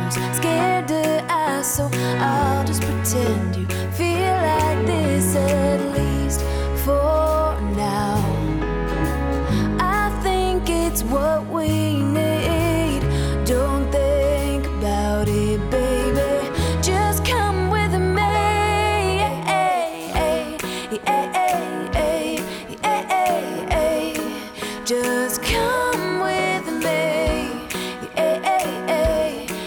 questions, scared to ask, so I'll just pretend you feel like this, at least for